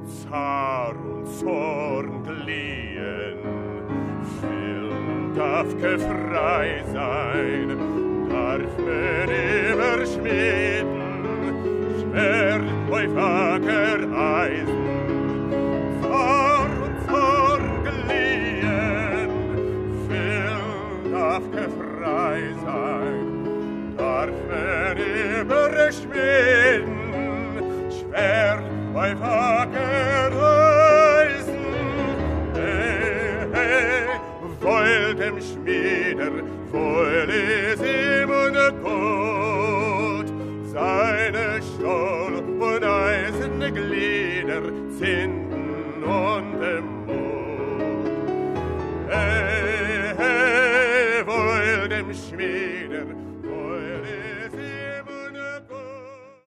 Zar und Zorn glühen, Film darf gefrei sein, darf man überschmieden, Schwert bei Wagereisen, Zar und Zorn glühen, Film darf gefrei sein, darf man überschmieden, Schwert bei Wagereisen. Wohl dem Schmieder, wohl ist ihm und gut, seine Stahl und eiserne Glieder zinden und